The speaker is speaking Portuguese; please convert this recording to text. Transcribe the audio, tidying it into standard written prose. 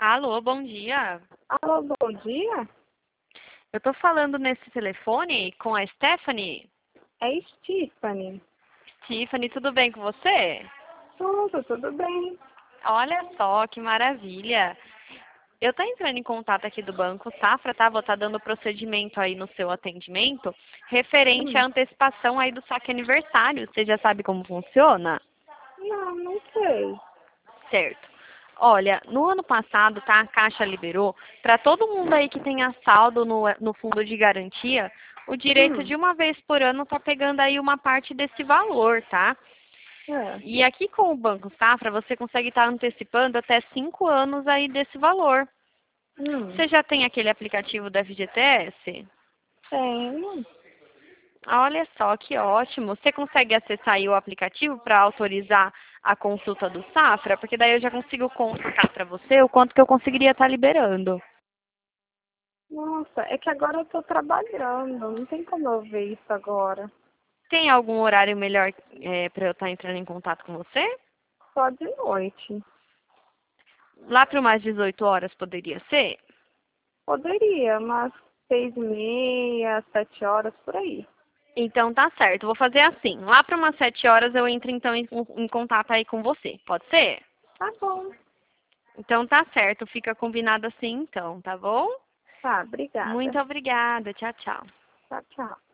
Alô, bom dia. Alô, bom dia? Eu tô falando nesse telefone com a Stephanie. É Stephanie. Stephanie, tudo bem com você? Tudo bem. Olha só, que maravilha. Eu tô entrando em contato aqui do Banco Safra, tá? Vou estar dando procedimento aí no seu atendimento, referente à Hum. antecipação aí do saque aniversário. Você já sabe como funciona? Não sei. Certo. Olha, no ano passado, tá, a Caixa liberou para todo mundo aí que tenha saldo no fundo de garantia, o direito Hum. de uma vez por ano tá pegando aí uma parte desse valor, tá? É. E aqui com o Banco Safra, você consegue estar antecipando até 5 anos aí desse valor. Hum. Você já tem aquele aplicativo do FGTS? Tenho. Olha só, que ótimo. Você consegue acessar aí o aplicativo para autorizar a consulta do Safra? Porque daí eu já consigo consultar para você o quanto que eu conseguiria estar liberando. Nossa, é que agora eu tô trabalhando. Não tem como eu ver isso agora. Tem algum horário melhor para eu estar entrando em contato com você? Só de noite. Lá para umas 18 horas poderia ser? Poderia, mas 6h30, 7 horas, por aí. Então tá certo, vou fazer assim. Lá para umas 7 horas eu entro então em contato aí com você. Pode ser? Tá bom. Então tá certo, fica combinado assim então, tá bom? Tá, obrigada. Muito obrigada. Tchau, tchau. Tchau, tchau.